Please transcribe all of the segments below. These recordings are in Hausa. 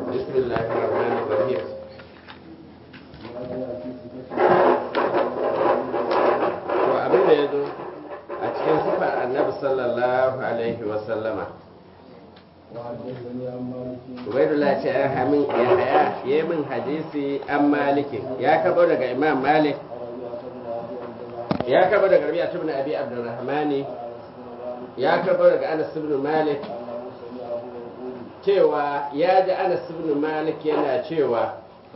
بسم الله الرحمن الرحيم to abin da ya zo a cikin sifar annabi sallallahu alaihi wasallama ubaidullah ce ya hamin ya haya ya min hadisi an maliki ya kabo daga imam malik ya kabo daga rabi'a ibn abi abdurrahmani ya kabo daga anas ibn malik cewa ya ji anas ibn malik yana cewa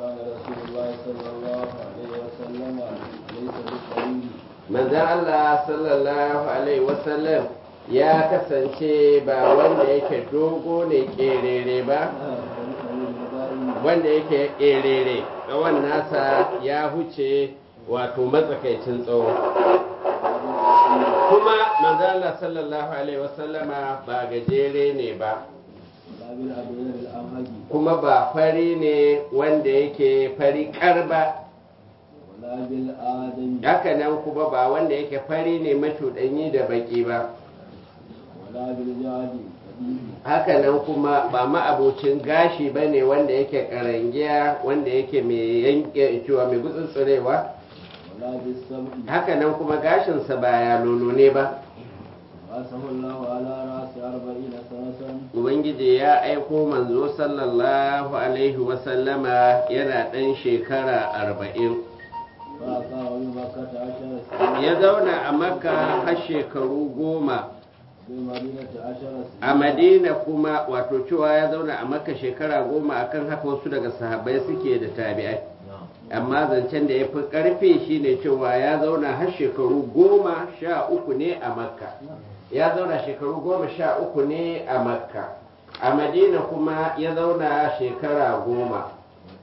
manzan Allah sallallahu alaihi wasallam ya kasance ba wanda yake dogo ne kerere ba wanda yake kerere tsawon nasa ya huce wato matsakaicin tsawo kuma manzan Allah sallallahu alaihi wasallama ba gajere ne ba kuma ba fari ne wanda yake fari karba haka nan kuma ba wanda yake fari ne macuɗanyi da baki ba haka nan kuma ba ma'abocin gashi ba ne wanda yake karangiya wanda yake mai yanke cewa mai gutsuntsurewa haka nan kuma gashinsa ba ya lolo ne ba Ubangiji ya aiko manzo sallallahu alaihi wasallama yana ɗan shekara 40 ya zauna a makka har shekaru 10 a madina kuma wato cewa ya zauna a makka shekara 10 akan haka wasu daga sahabbai suke da tabi'ai amma zancen da ya fi ƙarfi shine cewa ya zauna har shekaru 13 ne a makka ya zauna shekaru 13 ne a makka a madina kuma ya zauna shekara 10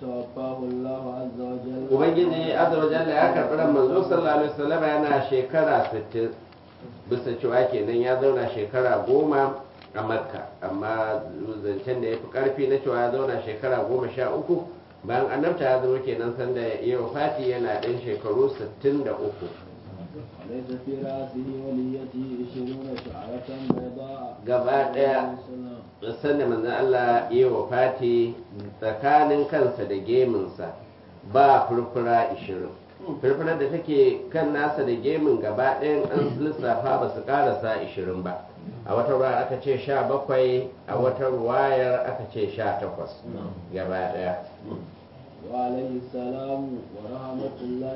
ubangiji azza wa jalla ya karɓi ran manzo sallallahu alaihi wasallam yana shekara 60 bisa cewa kenan ya zauna shekara 10 a makka amma zancen da ya fi ƙarfi na cewa ya zauna shekara 13 bayan annabta ya zama kenan sanda ya wafati yana ɗan shekaru 63 gaba ɗaya sanda manzan Allah ya wafati tsakanin kansa da geminsa ba furfura 20 furfurar da take kan nasa da gemin gaba ɗayan an lissafa ba su ƙarasa 20 ba a wata ruwa aka ce 17 a wata ruwayar aka ce 18 gaba ɗaya وعليه السلام ورحمة الله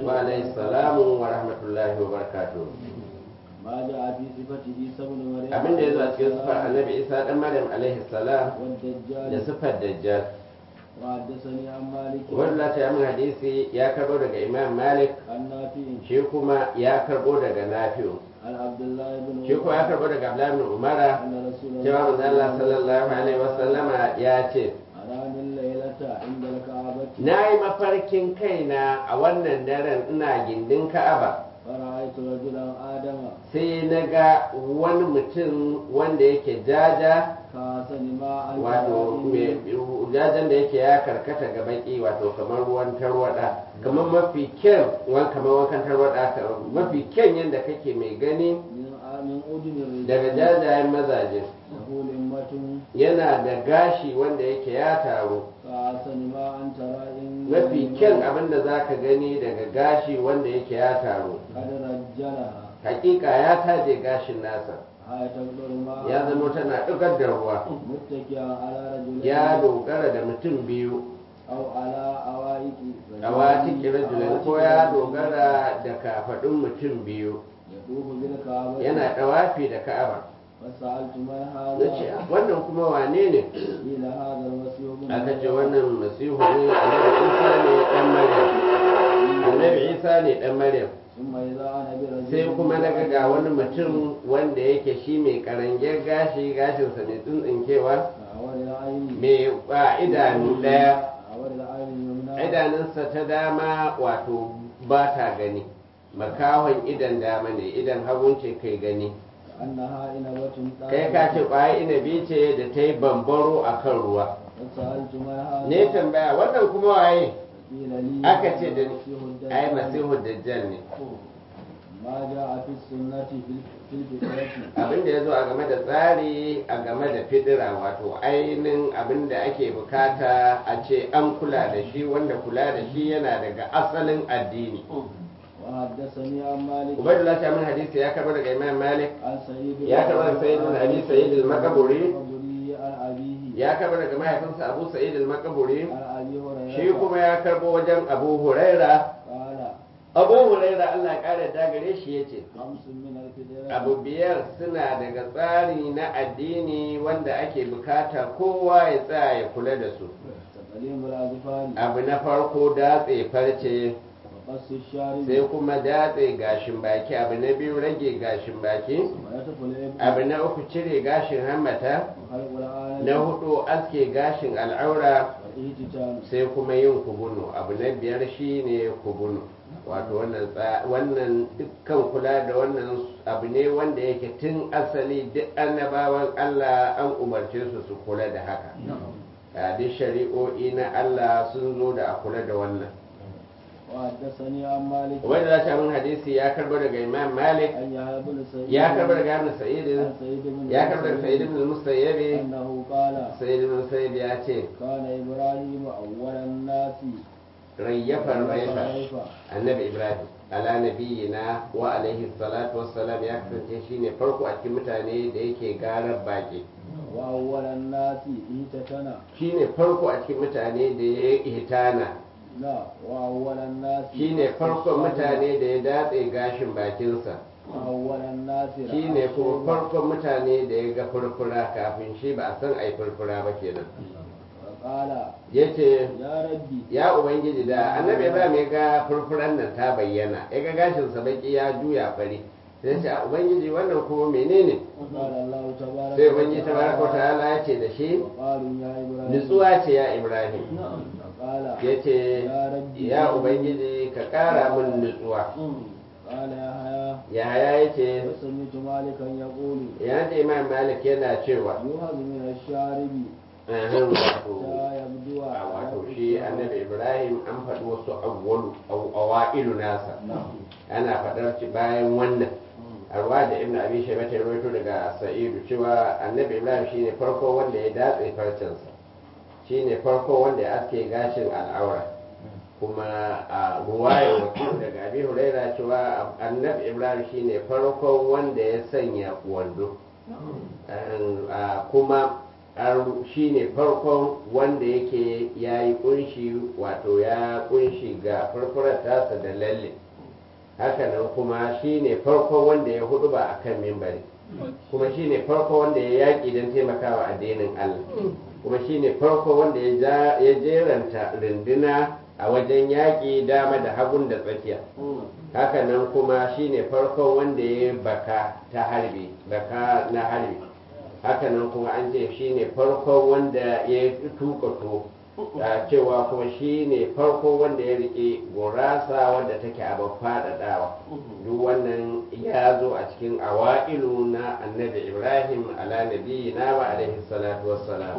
وبركاته ما جاء في صفة عيسى بن مريم abin da ya zo a cikin sifar annabi isa dan maryam alaihi salam da sifar dajjal وحدثني عن مالك wannan ta min hadisi ya karbo daga imam malik عن نافع shi kuma ya karbo daga nafi'u عن عبد الله بن shi kuma ya karbo daga abdullahi ibn umara أن رسول cewa الله manzo Allah sallallahu alaihi wasallama ya ce أراني الليلة عند الكعبة nayi mafarkin kaina a wannan daren ina gindin ka'aba فرأيت رجلا آدم sai na ga wani mutum wanda yake jaja كاسن ماء wato jajan da yake ya karkata ga baki wato kamar ruwan tarwada kamar mafi kyan kamar wankan tarwada mafi kyan yadda kake mai gani من أذن daga الرجال jajayen mazaje له لمة yana da gashi wanda yake ya taru كاسن ماء ترى إن mafi kyan abin da za ka gani daga gashi wanda yake ya taru قد رجلها hakika ya taje gashin nasa هاي تقدر ما ya zama tana ɗugar da ruwa متكئا على رجلين ya dogara da mutum biyu أو على أوائك a wata kirajulin ko ya dogara da kafaɗin mutum biyu يطوف بالكعبة yana ɗawafi da ka'aba فسألت من na ce هذا wannan kuma wane ne قيل هذا المسيح ابن aka ce مريم. wannan masihu ne annabi isa ne ɗan maryam ثم إذا أنا برجل sai kuma na ga wani mutum wanda yake shi mai karangen gashinsa mai tsintsinkewa أول العين mai idanu ɗaya أول العين اليمنى idanunsa ta dama wato ba ta gani makahon idan dama ne idan hagun ce kai gani أنها إنبة kai ka ce ƙwaya inabi ce da ta yi bambaro a kan ruwa فسألت من هذا ne tambaya wannan kuma waye قيل لي aka ce da المسيح الدجال. ai masihu dajjal ne ما جاء في السنة في الفطرة abin da ya zo a game da tsari a game da fidira wato ainihin abin da ake bukata a ce an kula da shi wanda kula da shi yana daga asalin addini وحدثني عن مالك ubaidullah ta min hadisi ya karɓar daga imam malik عن سعيد ya karɓar daga sayyid bin abi sayyid al-makaburi عن أبيه ya karɓar daga mahaifinsa abu sa'id al-makaburi عن أبي هريرة shi kuma ya karɓo wajen abu huraira قال abu huraira Allah ya ƙara da gare shi yace خمس من الفطرة abu biyar suna daga tsari na addini wanda ake bukata kowa ya tsaya ya kula da su تقليم الأظفار abu na farko datse farce وقص الشارب sai kuma datse gashin baki abu na biyu rage gashin baki ونتف الإبط abu na uku cire gashin hammata وخلق العانة na hudu aske gashin al'aura والاهتتام sai kuma yin kubunu abu na biyar shine kubunu wato wannan dukkan kula da wannan abu ne wanda yake tun asali duk annabawan Allah an umarce su su kula da haka a duk shari'o'i na Allah sun zo da a kula da wannan وحدثني عن مالك wanda za ta min hadisi ya karbo daga imam malik أن يحيى بن سعيد ya karbo daga ibn sa'id عن سعيد بن ya karbo daga sa'id ibn musayyib أنه قال sa'id ibn musayyib ya ce كان إبراهيم أول الناس rayyafar raifa ريفا annabi ibrahim ala nabiyina wa alaihi salatu wassalam ya kasance shine farko a cikin mutane da yake garar baki وأول الناس اهتتنا shine farko a cikin mutane da ya ihitana لا وأول الناس shine farkon mutane da ya datse gashin bakinsa وأول الناس shine kuma farkon mutane da ya ga furfura kafin shi ba a san ai furfura ba kenan قال yace يا ربي ya ubangiji da annabi ibrahim ya ga furfuran nan ta bayyana ya ga gashinsa baki ya juya fari sai ce a ubangiji wannan kuma menene قال الله تبارك sai ubangiji tabaraka wa ta'ala ya ce da shi وقالوا يا إبراهيم nutsuwa ce ya ibrahim قال ya ce يا ربي ya ubangiji ka kara min nutsuwa قال يا حيا yahaya ya ce وسمعت مالكا يقول ya ce imam malik yana cewa يؤخذ من الشارب ahin wato حتى يبدو a wato shi annabi ibrahim an faɗi wasu awwalu nasa ana faɗar ci bayan wannan arwa da ibn abi shayba ta rawaito daga sa'idu cewa annabi ibrahim shine farko wanda ya datse farcensa shine farko wanda ya aske gashin al'aura kuma a ruwayar wakil daga abi huraira cewa annabi ibrahim shine farko wanda ya sanya wando kuma shi ne farkon wanda yake ya yi kunshi wato ya kunshi ga farfurar tasa da lalle hakanan kuma shi ne farkon wanda ya hudu ba a kan mimbari kuma shi ne farkon wanda ya yaƙi don taimakawa addinin Allah kuma shi ne farkon wanda ya jeranta runduna a wajen yaƙi dama da hagun da tsakiya hakanan kuma shi ne farkon wanda ya baka na harbi hakanan kuma an ce shi ne farkon wanda ya tuka to cewa kuma shi ne farko wanda ya rike gurasa wanda take abin faɗaɗawa duk wannan ya zo a cikin awa'ilu na annabi ibrahim ala nabiyina wa alaihi salatu wassalam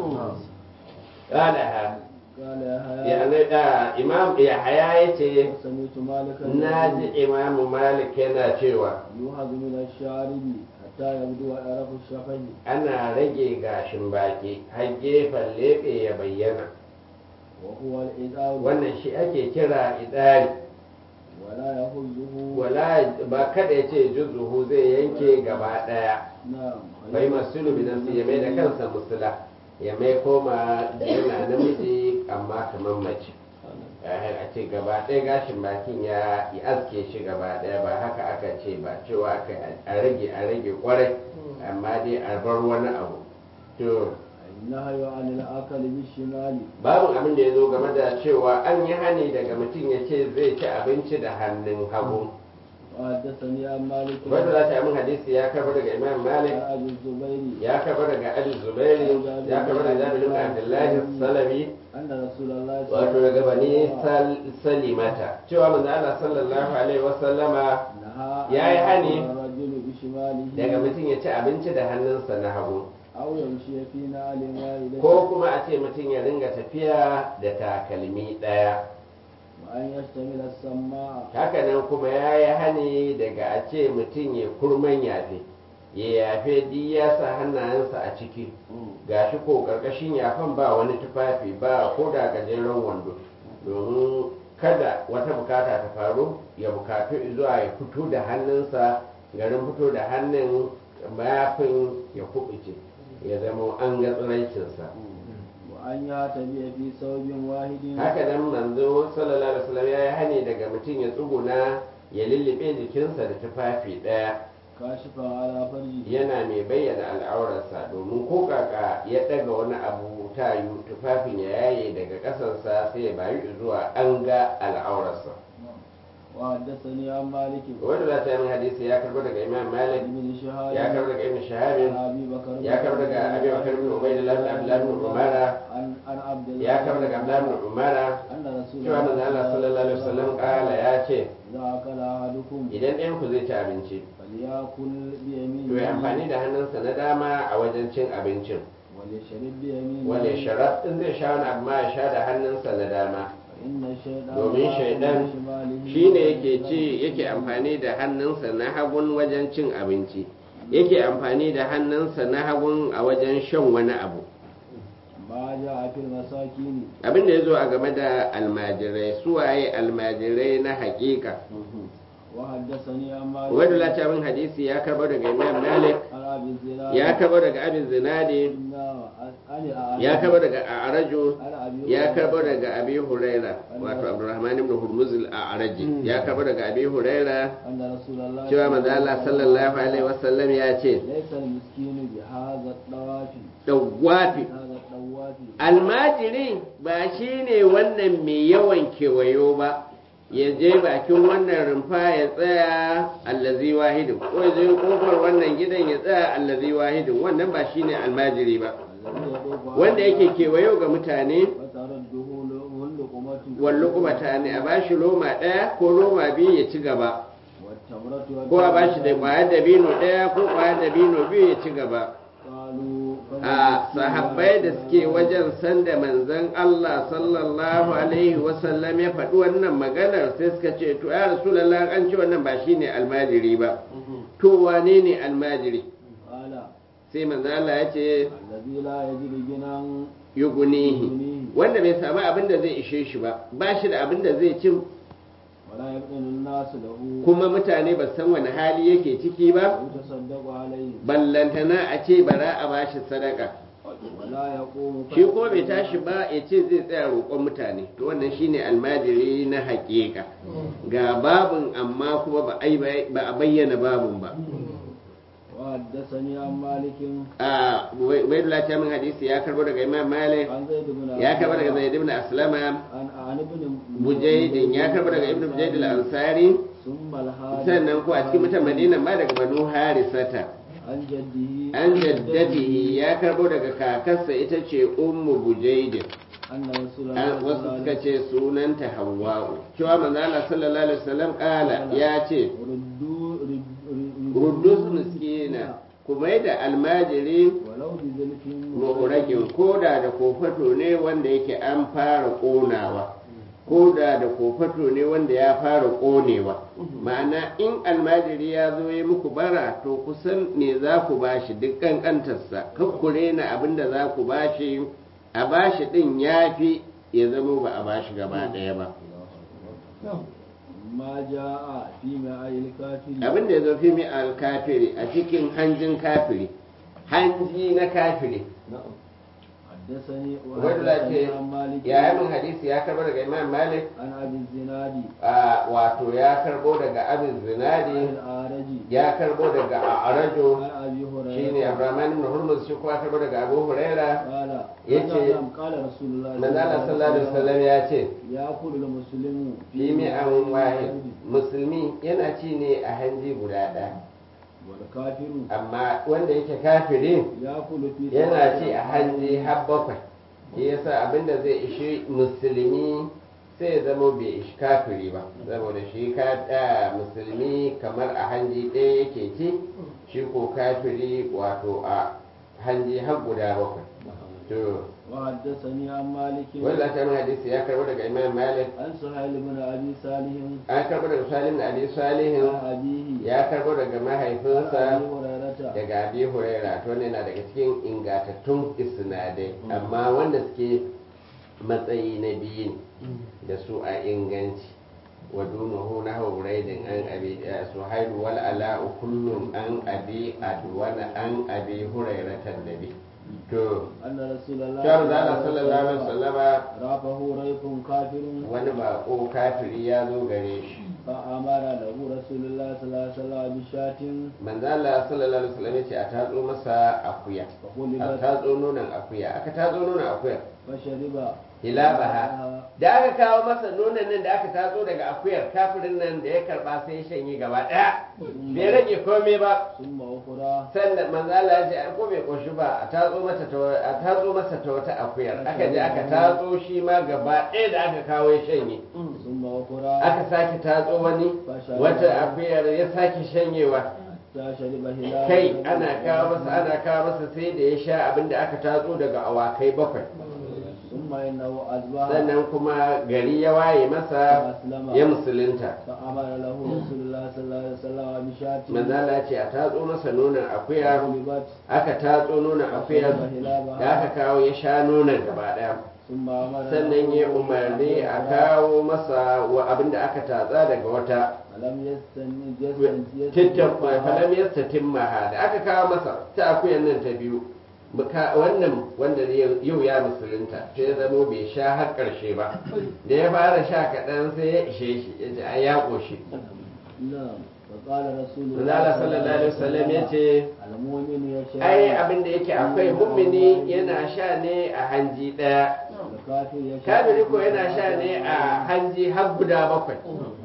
قال يا حيا imam yahaya ya ce وسمعت مالكا na ji imamu malik yana cewa يؤخذ من الشارب حتى يبدو طرف الشفه ana rage gashin baki har gefen leɓe ya bayyana وهو الإداء wannan shi ake kira idari ولا يخذه wala ba kada ya ce juzuhu zai yanke gaba daya نعم bai masulu bi nafsi ya mai da kansa musula ya mai koma yana namiji amma kamar mace a ce gaba ɗaya gashin bakin ya aske shi gaba ɗaya ba haka aka ce ba cewa aka a rage kwarai amma dai a bar wani abu to النهي عن الأكل بالشمال babu abin da ya zo game da cewa an yi hani daga mutum ya ce zai ci abinci da hannun hagu وحدثني عن مالك wanda za ta yi hadisi ya karba daga imam malik عن أبي الزبير ya karba daga abi zubairi ya karba daga jabir ibn abdullahi salami أن رسول الله wato daga bani salimata cewa manzo Allah sallallahu alaihi wasallama نهى ya yi hani الرجل بشماله daga mutum ya ci abinci da hannunsa na hagu أو يمشي في نعل واحدة ko kuma a ce mutum ya ringa tafiya da takalmi ɗaya وأن يشتمل السماع hakanan kuma ya yi hani daga a ce mutum ya kurman yafe ya yafe duk ya sa hannayensa a ciki gashi ko karkashin yafan ba wani tufafi ba ko da gajeren wando domin kada wata bukata ta faru ya bukatu zuwa ya fito da hannunsa garin fito da hannun mayafin ya kubuce ya zama an ga tsiraicinsa وأن يعتدي في ثوب واحد haka nan manzo sallallahu alaihi wasallam ya yi hani daga mutum ya tsuguna ya lullube jikinsa da tufafi ɗaya كاشفا على فرجه yana mai bayyana al'aurarsa domin ko kaka ya ɗaga wani abu tayu tufafin ya yaye daga ƙasarsa sai ya bayu zuwa an ga al'aurarsa وحدثني عن مالك wanda za ta yi min hadisi ya karbo daga imam malik بن شهاب ya karbo daga ibn shahabin عن أبي بكر ya karbo daga abi bakar bin ubaydillah bin abdullah bin umara عن عبد الله ya karbo daga abdullah bin umara أن رسول cewa manzo Allah sallallahu alaihi wasallam kala ya ce إذا أكل أحدكم idan ɗayan ku zai ci abinci فليأكل بيمينه to ya amfani da hannunsa na dama a wajen cin abincin وليشرب بيمينه wale sharaf in zai sha wani abu ma ya sha da hannunsa na dama فإن الشيطان domin يأكل shaidan بشماله shine yake amfani da hannunsa na hagun wajen cin abinci yake amfani da hannunsa na hagun a wajen shan wani abu ما جاء في المساكين abin da ya zo a game da almajirai suwaye almajirai na hakika وحدثني عن مالك wadda latabin hadisi ya karbo daga imam malik عن أبي الزناد ya karbo daga abin zinadi ya karbo daga arajo ya karbo daga abi huraira wato abdurrahman ibn hurmuz al-a'raji ya karbo daga abi huraira أن رسول الله cewa manzo Allah sallallahu alaihi wasallam ya ce ليس المسكين بهذا الطواف dawwafi هذا الطواف almajiri ba shine wannan mai yawan kewayo ba ya je bakin wannan rumfa ya tsaya allazi wahidin ko ya je kofar wannan gidan ya tsaya allazi wahidin wannan ba shine almajiri ba الذي يطوف wanda yake kewayo ga mutane فترده اللقمة wallo kuma ne a bashi loma ɗaya ko loma biyu ya ci gaba والتمرة ko a bashi da kwayar dabino ɗaya ko kwayar dabino biyu ya ci gaba قالوا a sahabbai da suke wajen sanda manzon Allah sallallahu alaihi wasallam ya faɗi wannan maganar sai suka ce to ya rasulullah an ce wannan ba shine almajiri ba to wane ne almajiri قال sai manzon Allah ya ce الذي لا يجد غنى yugunihi wanda bai samu abin da zai ishe shi ba ba shi da abin da zai cin ولا يبطن الناس له kuma mutane ba san wani hali yake ciki ba ويتصدق عليه ballantana a ce bara a bashi sadaka ولا يقوم shi ko bai tashi ba ya ce zai tsaya roƙon mutane to wannan shine almajiri na haƙiƙa ga babun amma kuma ba a bayyana babun ba وحدثني عن مالك a ubaidullah ta min hadisi ya karbo daga imam malik عن زيد بن ya karbo daga zaid ibn aslama عن ابن bujaydin ya karbo daga ibn bujayd al-ansari ثم الحارث sannan ko a cikin mutan madina ma daga banu harisata عن جده an jaddadihi ya karbo daga kakarsa ita ce ummu bujaydin أن رسول الله wasu suka ce sunanta hawwa'u cewa manzo Allah sallallahu alaihi wasallam kala ya ce ruddus miskina kuma da almajiri ولو بذلك mu'raqin koda da kofato ne wanda yake an fara konawa koda da kofato ne wanda ya fara konewa ma'ana in almajiri ya zo yi muku bara to kusan me za ku bashi duk kankantarsa kakkure na abinda za ku bashi a bashi din yafi ya zama ba a bashi gaba daya ba ما جاء في ماء الكافر abinda ya zo fi mi alkafiri a cikin hanjin kafiri hanji na kafiri حدثني wadda ce عن مالك ya yi min hadisi ya karbo daga imam malik عن أبي الزناد wato ya karbo daga abin عن zinadi الأعرج ya karbo daga arajo عن أبي shine هريرة abrahman ibn hurmuz shi kuma ya karbo daga abu huraira قال yace قال رسول الله manzala sallallahu alaihi wasallam ya ce يأكل المسلم fi mi'an wahid musulmi yana ci ne a hanji guda ɗaya والكافر amma wanda yake kafiri يأكل في yana ci a hanji har bakwai shi yasa abinda zai ishi musulmi sai ya zama bai ishi kafiri ba saboda shi musulmi kamar a hanji ɗaya yake ci shi ko kafiri wato a hanji har guda bakwai to وحدثني عن مالك wanda ta min hadisi ya karbo daga imam malik عن سهيل بن ابي صالح an karbo daga salim na abi salihin عن ابيه ya karbo daga عن mahaifinsa ابي هريره daga abi huraira to ne na daga cikin ingantattun isnadai amma wanda suke matsayi na biyu ne da su a inganci wa dunahu na huraidin an abi suhailu wal ala'u kullum an abi adwana an abi hurairatan nabi to ان رسول الله shawar da Allah sallallahu alaihi wasallama رافه ريف كافر wani bako kafiri ya zo gare shi فامر له رسول الله صلى الله عليه وسلم بشاة manzo Allah sallallahu alaihi wasallam ya ce a tatso masa akuya a فقلبت tatso nonon akuya aka tatso nonon akuya فشرب hilabaha da aka kawo masa nonon nan da aka tatso daga akuyar kafirin nan da ya karba sai ya shanye gaba daya bai rage komai ba ثم اخرى sannan manzo Allah ya ce ai ko bai koshi ba a tatso masa ta wata akuyar aka je aka tatso shi ma gaba daya da aka kawo ya shanye ثم اخرى aka sake tatso wani wata akuyar ya sake shanyewa حتى شرب هلال kai ana kawo masa sai da ya sha abin da aka tatso daga awakai bakwai ثم انه اصبح sannan kuma gari ya waye masa ya musulunta فامر له رسول الله صلى الله عليه وسلم بشاة manzala ce a tatso masa nonon akuya فقلبت aka tatso nonon akuya da aka kawo ya sha nonon gaba daya ثم امر sannan ya umarni a kawo masa wa abin da aka tatsa daga wata falam yastatin maha da aka kawo masa ta akuyan nan ta biyu wannan wanda yau ya musulunta sai ya zamo bai sha har karshe ba da ya fara sha kaɗan sai ya ishe shi ya ce ai ya ƙoshi نعم فقال رسول Allah sallallahu alaihi wasallam ya ce المؤمن يشاء ai abin da yake akwai mummini yana sha ne a hanji ɗaya الكافر يشاء kafiri ko yana sha ne a hanji har guda bakwai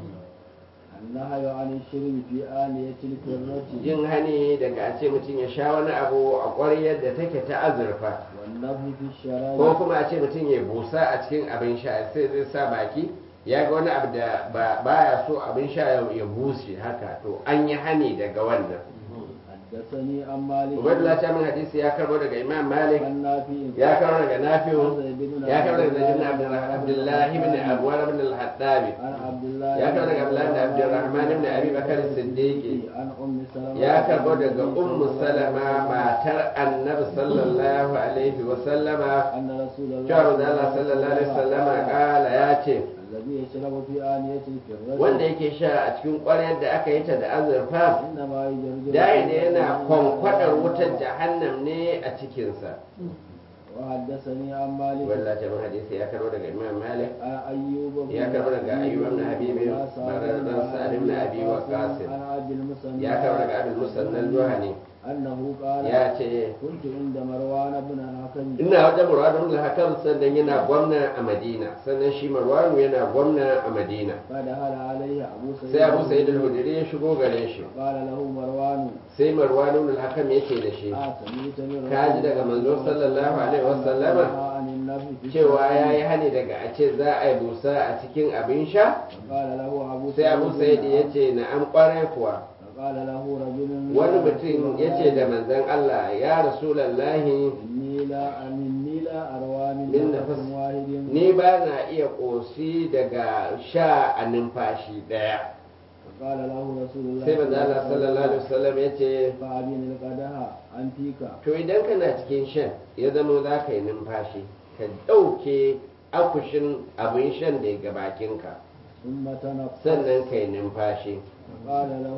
النهي عن الشرب في آنية الكرة yin hani daga a ce mutum ya sha wani abu a ƙwaryar da take ta azurfa والنفي في الشراب ko kuma a ce mutum ya busa a cikin abin sha sai zai sa baki ya ga wani abu da baya so abin sha ya bushe haka to an yi hani daga wannan حدثني عن مالك ubaidullah ta min hadisi ya karbo daga imam malik عن نافع ya karbo daga nafi'u ya karbo daga zaid ibn abdullahi ibn abwar ibn al-hattabi عن عبد الله ya karbo daga abdullahi ibn abdurrahman ibn abi bakar as-siddiqi عن أم سلمة ya karbo daga ummu salama matar annabi sallallahu alaihi wa sallama أن رسول الله cewa manzo Allah sallallahu alaihi wa sallama kala ya ce الذي يشرب في آنية الكرة wanda yake sha a cikin ƙwaryar da aka yi ta da azurfa إنما يجرجر dai da yana kwankwadar wutar jahannam ne a cikinsa وحدثني عن مالك wallah ta hadisi ya karbo daga imam malik عن أيوب بن ya karbo daga ayyub ibn habib barazan sa'id ibn abi waqas عن أبي المسنى ya karbo daga abul musannal juhani أنه قال ya ce كنت عند مروان بن الحكم ina wajen marwan ibn al-hakam sannan yana gwamna a madina sannan shi marwan yana gwamna a madina فدخل عليه أبو سعيد sai abu sa'id al-hudri ya shigo gare shi قال له مروان sai marwan ibn al-hakam yace da shi سمعت من ka ji daga manzo sallallahu alaihi wasallama عن النبي في cewa ya yi hani daga a ce za a yi busa a cikin abin sha قال له أبو sai abu sa'id ya ce na an kwarai kuwa قال له رجل wani mutum ya ce da manzon Allah ya rasulallahi إني لا أروى من من نفس نفس واحد ni ba na iya ƙosi daga sha a numfashi ɗaya فقال له رسول الله sai manzon Allah sallallahu alaihi wasallam ya ce فأبين القدح عن فيك to idan kana cikin shan ya zama za ka yi numfashi ka ɗauke akushin abin shan daga bakinka ثم تنفس sannan ka yi numfashi قال له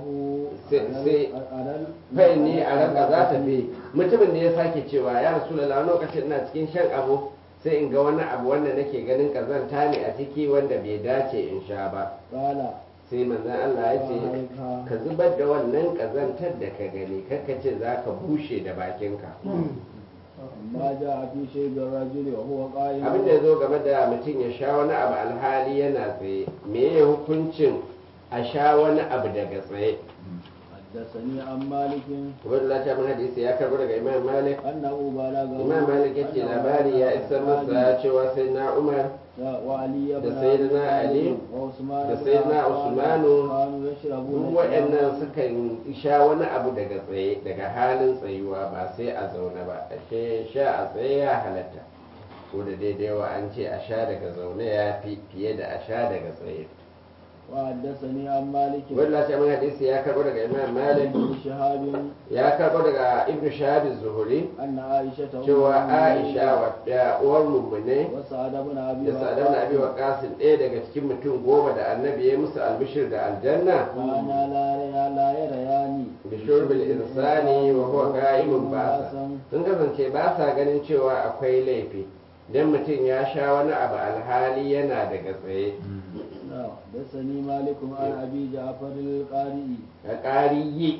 fai ni a ranka za ta fi mutumin da ya sake cewa ya rasu da lokacin ina cikin shan abu sai in ga wani abu wanda nake ganin kazanta ne a ciki wanda bai dace in sha ba قال sai manzon Allah ya ce ka zubar da wannan kazantar da ka gani kakka ce za ka bushe da bakinka ما جاء في شيء الرجل وهو قائم abin da ya zo game da mutum ya sha wani abu alhali yana tsaye me ya hukuncin a sha wani abu daga tsaye حدثني عن مالك wadda ta min hadisi ya karbo daga imam malik أنه بلغه imam malik ya ce labari ya isa masa cewa sai na umar وعلي da بن sayyidina Ali وعثمان da بن sayyidina عفان Usmanu كانوا يشربون duk waɗannan suka sha wani abu daga tsaye daga halin tsayuwa ba sai a zaune ba ashe sha a tsaye ya halatta ko da daidai wa an ce a sha daga zaune ya fi fiye da a sha daga tsaye وحدثني عن مالك wadda ta min hadisi ya karbo daga imam malik بن شهاب ya karbo daga ibnu shahab zuhuri أن عائشة cewa aisha wadda uwar mummune وسعد بن أبي da sa'ad ibn abi waqas ɗaya daga cikin mutum goma da annabi ya musu albishir da aljanna كانا لا يريان bi shurbil insani wa huwa qa'imun ba'sa sun kasance ba sa ganin cewa akwai laifi dan mutum ya sha wani abu alhali yana daga tsaye حدثني مالك عن أبي جعفر القاري qariyi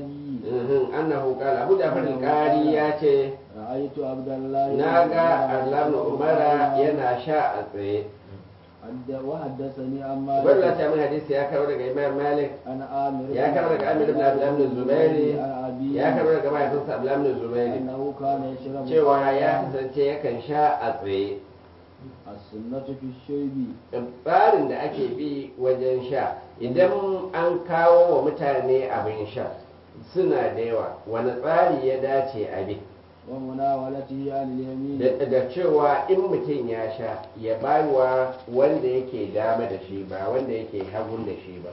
annahu qala abu ja'far al-qari ya ce رأيت عبد الله naga Allah ibn umara yana sha a tsaye وحدثني عن wadda مالك ta min hadisi ya kawo daga imam malik عن عامر ya kawo daga amir ibn abdullah ibn zubairi عن أبي ya kawo daga mahaifinsa abdullah ibn zubairi أنه كان يشرب cewa ya kasance yakan sha a tsaye السنة في الشرب tsarin da ake bi wajen sha idan an kawo wa mutane abin sha suna da yawa wani tsari ya dace a bi ومناولته عن اليمين da cewa in mutum ya sha ya bayuwa wanda yake dama da shi ba wanda yake hagun da shi ba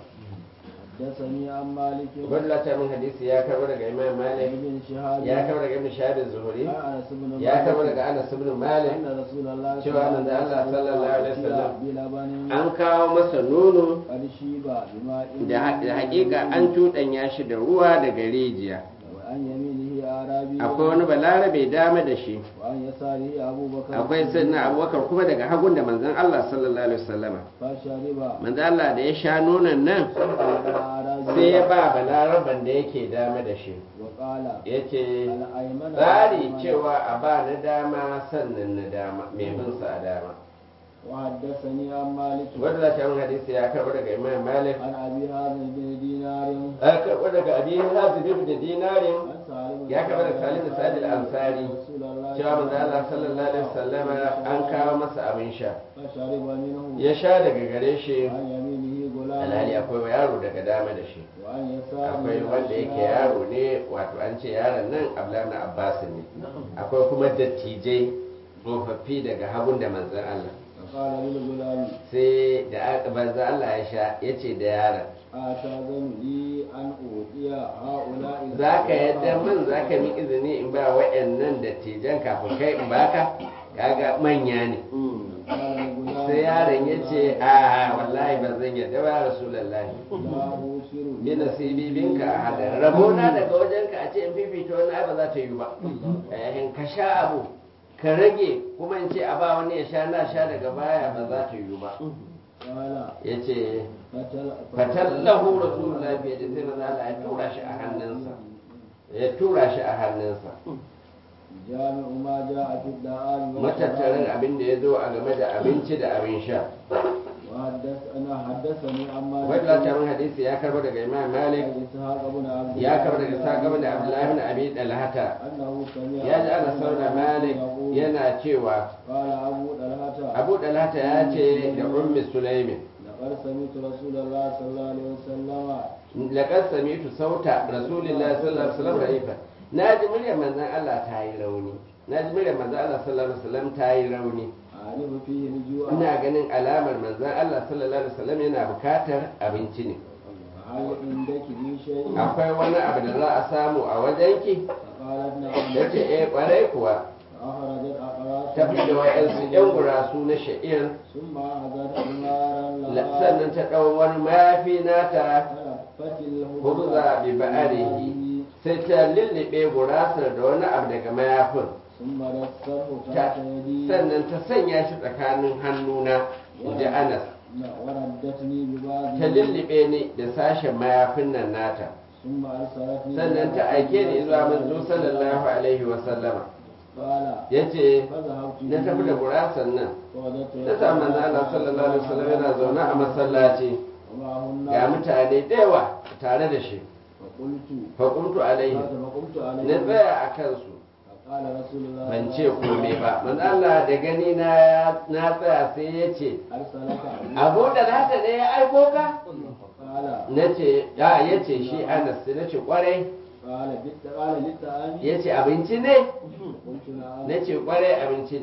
حدثني عن مالك wadda ta min hadisi ya karbo daga imam malik بن شهاب ya karbo daga ibn shahab zuhuri عن أنس بن ya karbo مالك daga anas ibn malik أن رسول الله cewa manzo Allah sallallahu alaihi wasallam بلبن an kawo masa nono قد شيب بماء da hakika an cuɗanya shi da ruwa daga rijiya وعن يمينه أعرابي akwai wani balarabe dama da shi وعن يساره أبو بكر akwai sayyidina abubakar kuma daga hagun da manzon Allah sallallahu alaihi wasallama فشرب manzon Allah da ya sha nonon nan sai ya ba balaraban da yake dama da shi وقال yace الأيمن tsari cewa a ba na dama sannan na dama mai bin sa a dama وحدثني عن مالك wanda ta yi hadisi ya karɓo daga imam malik عن أبي هازم بن دينار ya karɓo daga abin hazibin da dinarin عن سالم ya karɓo daga salim da sa'id al-ansari رسول الله cewa manzo Allah sallallahu alaihi wasallama an kawo masa abin sha فشرب منه ya sha daga gare shi عن يمينه غلام alhali akwai yaro daga dama da shi وعن يساره akwai wanda yake yaro ne wato an ce yaron nan Abdullahi ibn Abbas ne akwai kuma dattijai tsofaffi daga hagun da manzon Allah فقال للغلام sai da manzon Allah ya sha yace da yaron أتأذن لي أن أوتي هؤلاء zaka yadda min zaka mi izini in ba wa'annan dattijan kafin kai in baka kaga manya ne قال الغلام sai yaron ya ce a wallahi ba zan yadda ba rasulullahi لا أوسر bi nasibi binka a hada rabona daga wajenka a ce in fifita wani ai ba za ta yi ba in ka sha abu ka rage kuma in ce a ba wani ya sha na sha daga baya ba za ta yi ba قال ya ce فتل fatallahu rasulullahi bi yadi sai maza Allah ya tura shi a hannunsa ya tura shi a hannunsa جامع ما جاء في الدعاء matattarin abin da ya zo a game da abinci da abin sha حدثني عن مالك wadda ta min hadisi ya karbo daga imam malik عن إسحاق بن عبد ya karbo daga sa gaba da abdullahi bin abi dalhata أنه سمع ya ji ana sauna malik يقول yana cewa قال أبو طلحة abu dalhata ya ce da ummi sulaimin لقد سمعت رسول الله صلى الله عليه وسلم laqad sami'tu sauta rasulillahi sallallahu alaihi wasallam raifa naji muryar manzon Allah ta yi rauni naji muryar manzon Allah sallallahu alaihi wasallam ta yi rauni أعرف فيه الجوع ina ganin alamar manzon Allah sallallahu alaihi wasallam yana bukatar abinci ne هل عندك من شيء akwai wani abu da za a samu a wajenki فقالت نعم yace kwarai kuwa فأخرجت أقراص ta fi da wa'yansu 'yan gurasu na sha'ir ثم أخذت حمارا لها sannan ta ɗau wani mayafi nata فلفت hurza bi ba'arihi sai ta lullube gurasar da wani abu daga mayafin ثم رسله ta- تحت يدي sannan ta sanya shi tsakanin hannuna inji anas وردتني ببعض ta lullube ni da sashen mayafin nan nata ثم أرسلتني sannan ta aike ni zuwa manzo sallallahu alaihi wa sallama قال yace فذهبت na tafi da gurasar nan فوجدت ta samu manzo Allah sallallahu alaihi wa sallam yana zaune a masallaci ومعهن ga mutane da yawa tare da shi فقلت faƙuntu alaihi فقمت na عليه tsaya a kansu فقال رسول الله ban ce kome ba manzo Allah da gani na tsaya sai ya ce أرسلك abu da nata ne ya aiko ka قال na ce ya ce shi anas na ce kwarai قال للطعام ya ce abinci ne قلت نعم na ce kwarai abinci ne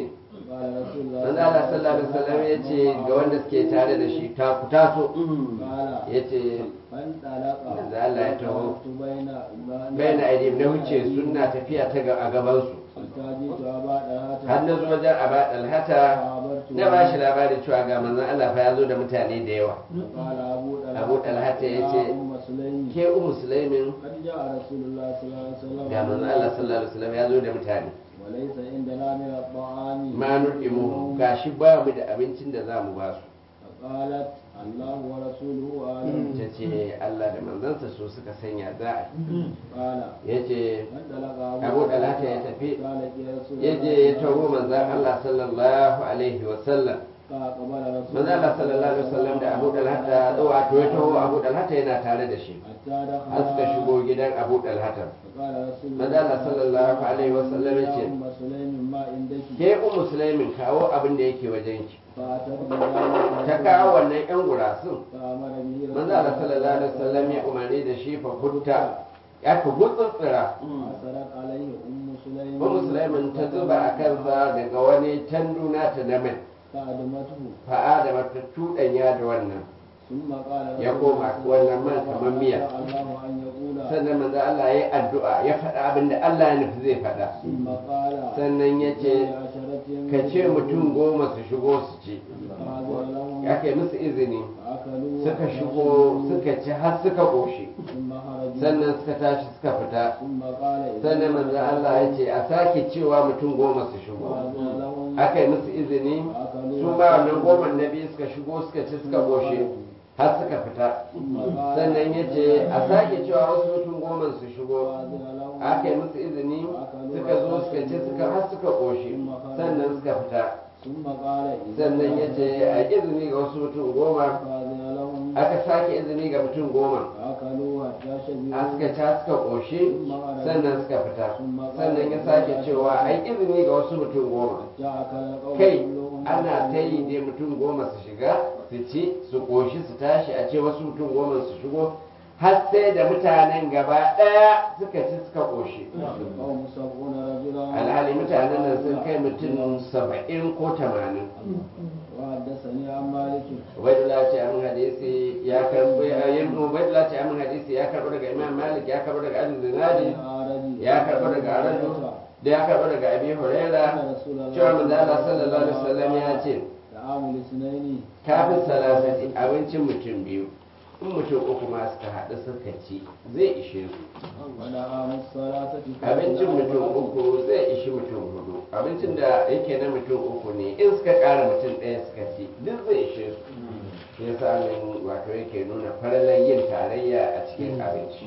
قال رسول الله manzo Allah sallallahu alaihi wasallam ya ce ga wanda suke tare da shi ta ku taso قال ya ce فانطلق manzo Allah ya taho بين bayan aidim na wuce suna tafiya ta a gabansu حتى جئت أبا har na zo wajen aba dalhata فعبرت na ba shi labari cewa ga manzon Allah fa ya zo da mutane da yawa قال Abu Talha ya ce, أم سليم ke ummu sulaimin قد جاء رسول الله صلى الله عليه وسلم ga manzon Allah sallallahu alaihi wasallam ya zo da mutane وليس عندنا من الطعام ma nudimu gashi ba mu da abincin da za mu ba su فقالت الله ورسوله أعلم ta ce Allah da manzansa su suka sanya za a قال ya ce فانطلق Abu Talha ya tafi قال يا رسول ya je ya taho manzon Allah sallallahu alaihi wasallam فقبل رسول manzon Allah sallallahu alaihi wasallam da Abu Talha wato ya taho Abu Talha yana tare da shi حتى har suka دخل shigo gidan Abu Talha فقال رسول manzon Allah sallallahu alaihi wasallam ya ce أم سليم ما عندك ke ummu sulaimin kawo abin da yake wajenki فأتت بذلك ta kawo wannan yan gurasun فأمر به manzo Allah sallallahu alaihi wasallam ya umarni da shi fa kutta ya ka gutsutsura فأسرت عليه أم سليم ummu sulaimin ta zuba a kansa daga wani tanduna ta na mai فأدمته fa'a da mata cuɗanya da wannan ثم قال ya koma wannan man kamar miya الله أن يقول sannan manzo Allah ya yi addu'a ya faɗa abin da Allah ya nufi zai faɗa ثم قال sannan ya ce لعشرة ka ce mutum goma su shigo su ci فأذن لهم ya kai musu izini فأكلوا suka shigo suka ci har suka ƙoshi ثم خرجوا sannan suka tashi suka fita ثم قال sannan manzo Allah ya ce a sake cewa mutum goma su shigo فأذن لهم aka yi musu izini su ma wannan goma na biyu suka shigo suka ci suka goshe har suka fita sannan ya ce a sake cewa wasu mutum goma su shigo aka yi musu izini suka zo suka ci suka har suka goshe sannan suka fita ثم قال sannan ya ce a izini ga wasu mutum goma فأذن لهم aka sake izini ga mutum goma فأكلوا حتى a شبعوا suka ca suka ƙoshe sannan suka fita sannan ya sake cewa a yi izini ga wasu mutum goma جاء القوم kai كلهم ana ta yi dai mutum goma su shiga su ci su ƙoshi su tashi a ce wasu mutum goma su shigo har sai da mutanen gaba ɗaya suka ci suka ƙoshi القوم 70 رجلا alhali mutanen nan sun kai mutum 70 ko 80 وحدثني عن مالك ubaidullah ce amin hadisi ya karbo ubaidullah ce amin hadisi ya karbo daga imam malik ya karbo daga abin zinadi الأعرج ya karbo daga araju da ya karbo daga abi huraira cewa manzo Allah sallallahu alaihi wasallam ya ce طعام الاثنين kafin salasati abincin mutum biyu in mutum uku ma suka haɗu suka ci zai ishe su ونعام الثلاثة abincin mutum uku zai ishi mutum hudu abincin da yake na mutum uku ne in suka ƙara mutum ɗaya suka ci duk zai ishe su shi yasa min wato yake nuna faralar yin tarayya a cikin abinci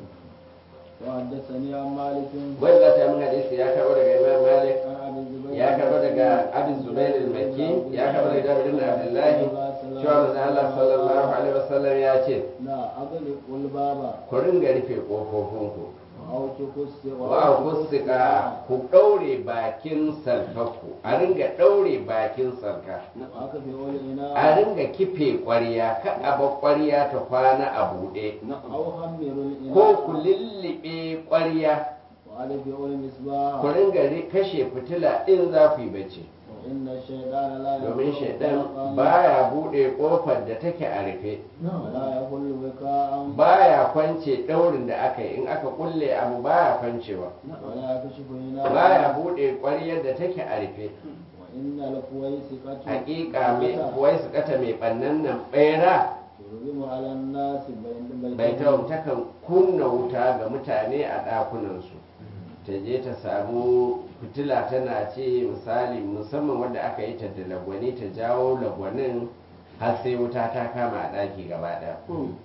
وحدثني عن مالك wanda ta min hadisi ya karɓo daga imam malik عن أبي الزبير ya karɓo daga abin zubair al-makki ya karɓo daga jabir ibn abdullahi cewa manzo Allah sallallahu alaihi wasallam ya ce لا أغلق الباب ku ringa rufe kofofinku أو تكس wa kusika ku ɗaure bakin sarkarku a ringa ɗaure bakin sarka وأكفئ الإناء a ringa kife ƙwarya ka a bar ƙwarya ta kwana a buɗe أو خمر الإناء ko ku lullube ƙwarya وألف المصباح ku ringa kashe fitila in za ku yi bacci وإن الشيطان لا domin يخلق shaidan وثاقا baya buɗe ƙofar da take a rufe ولا يخل وكاء baya kwance ɗaurin da aka yi in aka kulle abu baya kwancewa ولا يكشف إناء baya buɗe ƙwaryar da take a rufe وإن الفويسقة hakika mai kuwai su kata mai bannan nan ɓera ترغم على الناس bai takan kunna wuta ga mutane a ɗakunansu ta je ta samu fitila tana ce misali musamman wanda aka yi ta da lagwani ta jawo lagwanin har sai wuta ta kama a ɗaki gaba ɗaya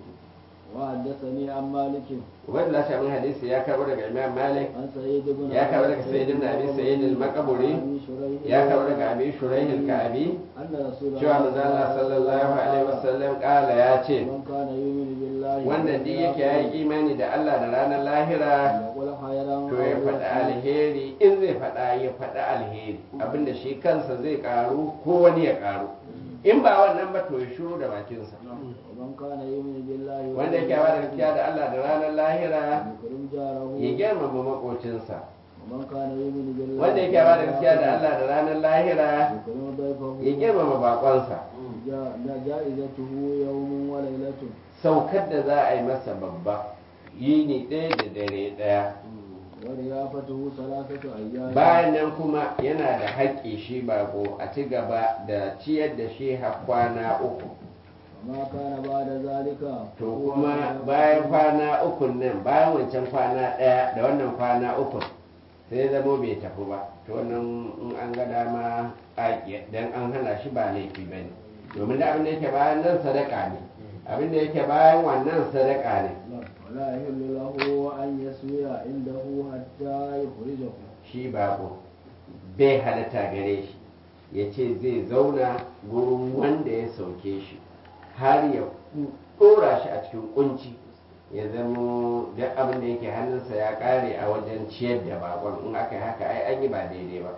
وحدثني عن مالك wanda lashe min hadisi ya karɓo daga imam malik عن سعيد بن ya karɓo daga sayyid ibn abi sayyid al-maqburi ya karɓo daga abi shuraih al-ka'bi أن رسول cewa manzo Allah sallallahu alaihi wasallam kala ya ce من كان يؤمن بالله wanda duk yake ya yi imani da Allah da ranar lahira يقول خيرا to ya faɗi alheri in zai faɗa ya faɗi alheri abinda shi kansa zai ƙaru ko wani ya ƙaru in ba wannan ba to ya shuru da bakinsa ومن كان يؤمن بالله wanda yake ba da gaskiya da Allah da ranar lahira يكرم جاره ya girmama makocinsa ومن كان يؤمن بالله wanda yake ba da gaskiya da Allah da ranar lahira يكرم ضيفه ya girmama bakonsa جائزته يوم وليلة saukar da za a yi masa babba yini ɗaya da dare ɗaya وريافته 3 أيام bayan nan kuma yana da haƙƙi shi bako a ci gaba da ciyar da shi har kwana uku وما كان بعد ذلك to kuma bayan kwana uku nan bayan wancan kwana ɗaya da wannan kwana uku sai ya zamo bai tafi ba to wannan in an ga dama dan an hana shi ba laifi ba ne domin da abin da yake bayan nan sadaka ne abin da yake bayan wannan sadaka ne ولا يحل له أن يسوي عنده حتى يخرجه shi bako bai halatta gare shi ya ce zai zauna gurin wanda ya sauke shi har ya ɗora shi a cikin kunci ya zamo duk abin da yake hannunsa ya ƙare a wajen ciyar da bakon in aka yi haka ai an yi ba daidai ba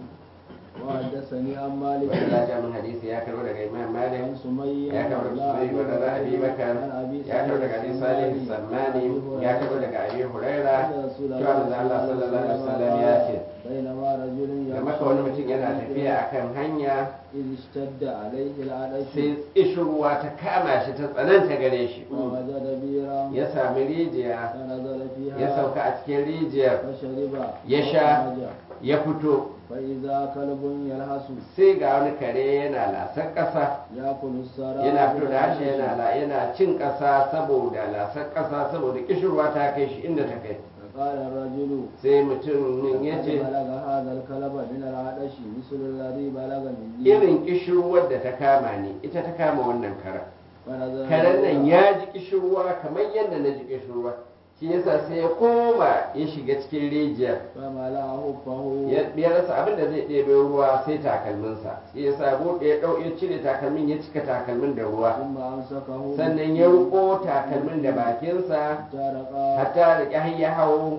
وحدثني عن مالك wanda za min hadisi ya karbo daga imam malik عن سمية ya karbo daga sumayyi wa daga abi bakar ya karbo daga abi salih sammani ya karbo daga abi huraira cewa manzo Allah sallallahu alaihi wasallam ya ce بينما رجل da maka wani mutum yana tafiya akan hanya إذ اشتد عليه العطش sai ishirwa ta kama shi ta tsananta gare shi فوجد بيرا ya sami rijiya فنزل فيها ya sauka a cikin rijiyar فشرب ya sha وخرج. ya fito فإذا كلب يلهث sai ga wani kare yana lasar ƙasa يأكل السراب yana fito da harshe yana cin ƙasa saboda lasar ƙasa saboda kishirwa ta kai shi inda ta kai فقال الرجل sai mutumin ya قد ce بلغ هذا الكلب من العطش مثل الذي بلغ مني irin kishirwar da ta kama ni ita ta kama wannan karen فنزل karen nan فيها. ya ji kishirwa kamar yadda na ji kishirwa shi yasa sai ya koma ya shiga cikin rijiyar فملأ حفه ya rasa abin da zai ɗebe ruwa sai takalminsa shi yasa buɗe ya cire takalmin ya cika takalmin da ruwa ثم أمسكه sannan ya ruko takalmin da bakinsa ترقى hatta da ya hau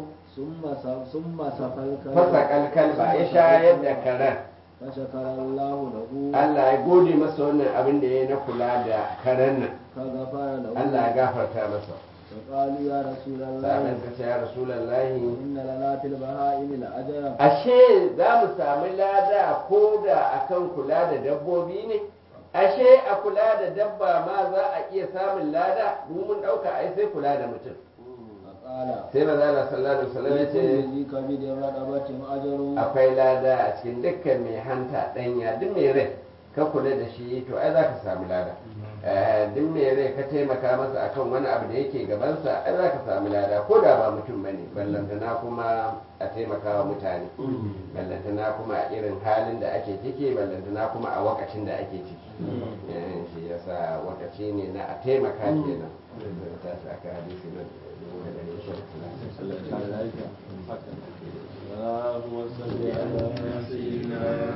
ثم سفى الكلب fasa kalkalba ya shayar da karen فشكر الله له Allah ya gode masa wannan abin da ya yi na kula da karen nan فغفر له Allah ya gafarta masa فقالوا يا رسول الله sahabai suka ce ya rasulallahi إن لنا في البهائم لأجرا ashe za mu sami lada ko da akan kula da dabbobi ne ashe a kula da dabba ma za a iya samun lada mu mun dauka ai sai kula da mutum فقال sai manzo Allah sallallahu alaihi wasallam ya ce الذي كبد رقبة أجر akwai lada a cikin dukkan mai hanta danya duk mai rai ka kula da shi to ai za ka samu lada duk mai rai ka taimaka masa akan wani abu da yake gabansa ai za ka samu lada ko da ba mutum bane ballantana kuma a taimaka wa mutane ballantana kuma a irin halin da ake ciki ballantana kuma a wakacin da ake ciki shi yasa wakaci ne na a taimaka kenan ta shi aka hadisi nan اللهم صل على سيدنا